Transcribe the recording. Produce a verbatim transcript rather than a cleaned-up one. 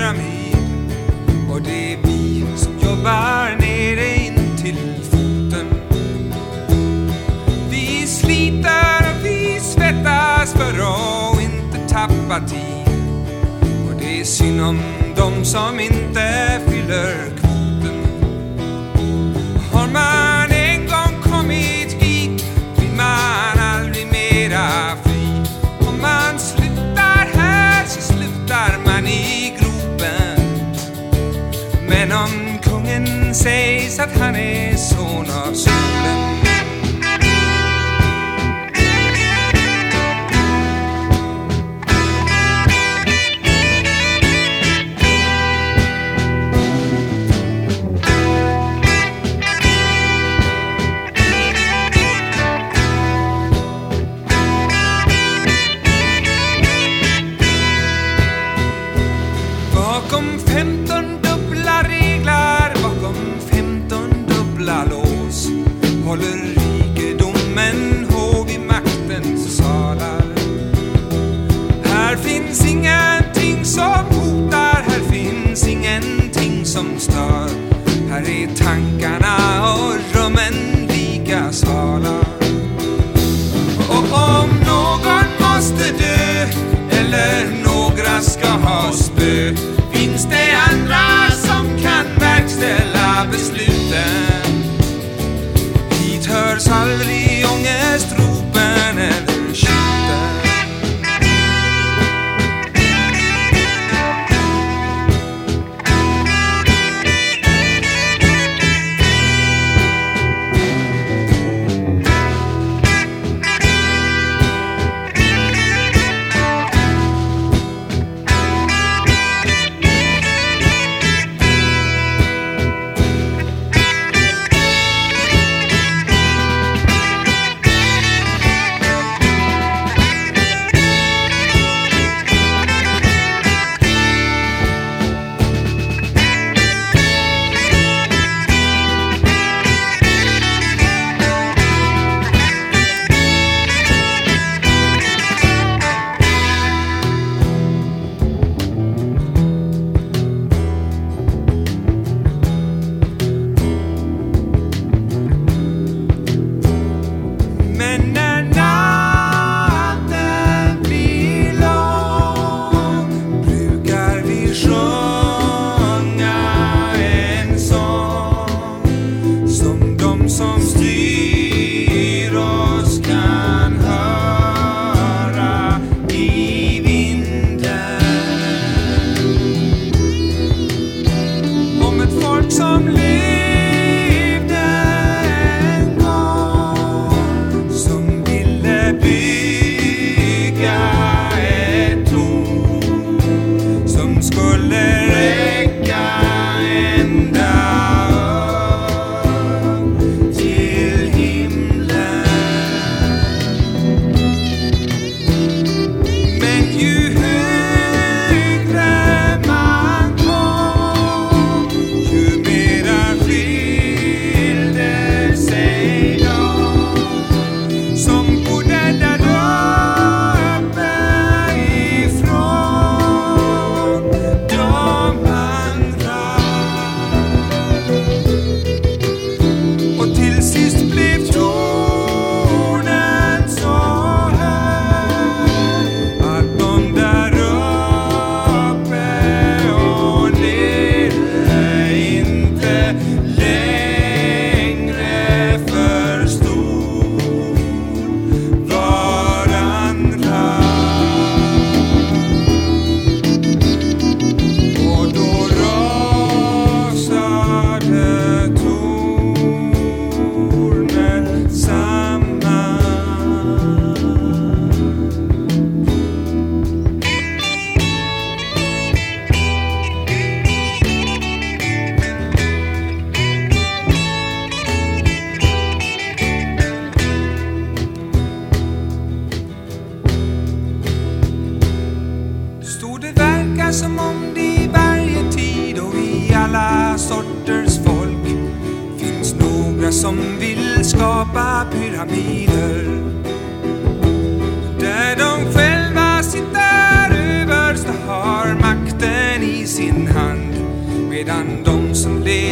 pyramid. Och det är vi som jobbar nere in till foten. Vi sliter och vi svettas för att inte tappa tid. Och det är synd om de som inte fyller kvoten. Har man en gång kommit hit blir man aldrig mera fri. Om man slutar här så slutar man i gropen. Men om kungen sägs att han är son av solen. Bakom femton dubbla reglar, bakom femton dubbla lås håller rikedomen hov i maktens salar. Här finns ingenting som hotar, här finns ingenting som stör. Här är tankarna och rummen lika svala. Och om någon måste dö eller några ska ha spö, finns det andra som kan verkställa besluten. Hit hörs aldrig ångestropen eller skjuten. Som om det i varje tid och i alla sorters folk finns några som vill skapa pyramider där de själva sitter överst och har makten i sin hand, medan de som lever